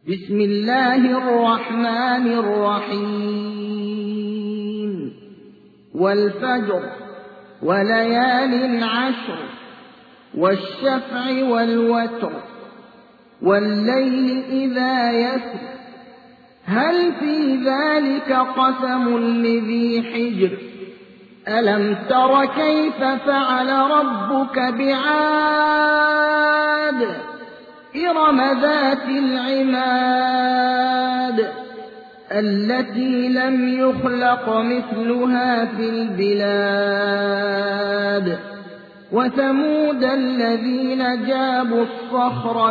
بسم الله الرحمن الرحيم والفجر وليال عشر والشفع والوتر والليل إذا يسر هل في ذلك قسم لذي حجر ألم تر كيف فعل ربك بعاد إرم ذات العماد التي لم يخلق مثلها في البلاد وثمود الذين جابوا الصخر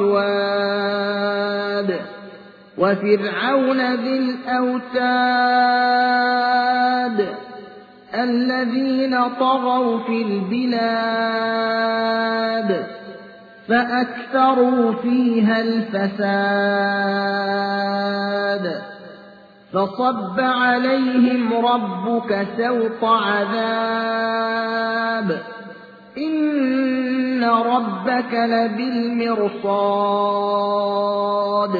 بالواد وفرعون ذي الأوتاد الذين طغوا في البلاد فأكثروا فيها الفساد فصب عليهم ربك سوط عذاب إن ربك لبالمرصاد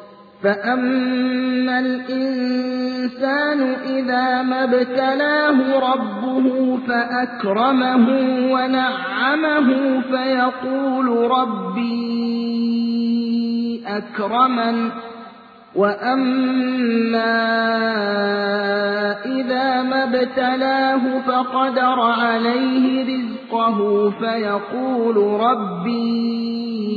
فأما الإنسان إذا ما ابتلاه ربه فأكرمه ونعمه فيقول ربي أكرمن وأما إذا ما ابتلاه فقدر عليه رزقه فيقول ربي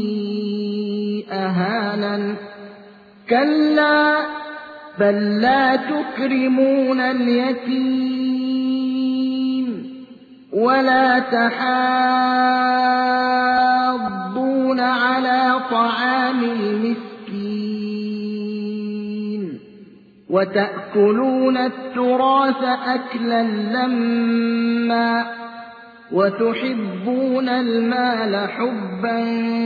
أهانن كلا بل لا تكرمون اليتيم ولا تحاضون على طعام المسكين وتأكلون التراث أكلا لما وتحبون المال حبا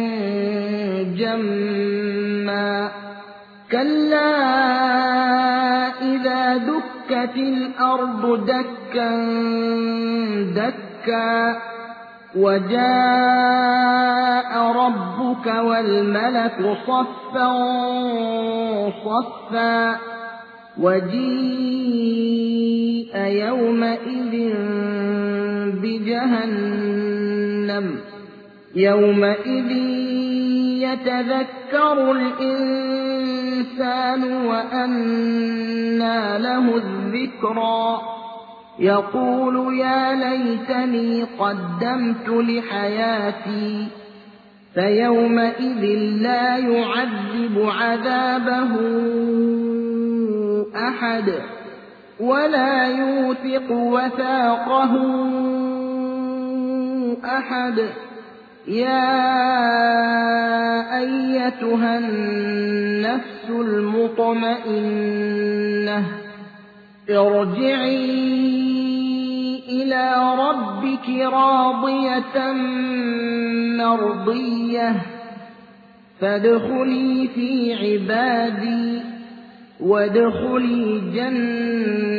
جما كلا إذا دكت الأرض دكا دكا وجاء ربك والملك صفا صفا وجيء يومئذ بجهنم يومئذ يتذكر الإنسان وأنى له الذكرى يقول يا ليتني قدمت لحياتي فيومئذ لا يعذب عذابه أحد ولا يوثق وثاقه أحد يا أيتها النفس المطمئنة ارجعي إلى ربك راضية مرضية فادخلي في عبادي وادخلي جنتي